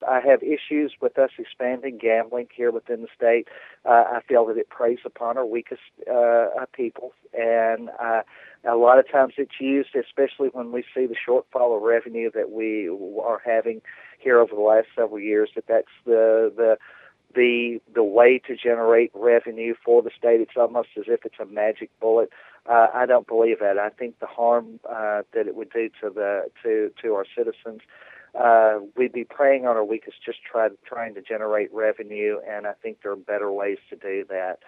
I have issues with us expanding gambling here within the state. I feel that it preys upon our weakest people, and a lot of times it's used, especially when we see the shortfall of revenue that we are having here over the last several years, that's the way to generate revenue for the state. It's almost as if it's a magic bullet. I don't believe that. I think the harm that it would do to our citizens, we'd be preying on our weakest, just trying to generate revenue, and I think there are better ways to do that.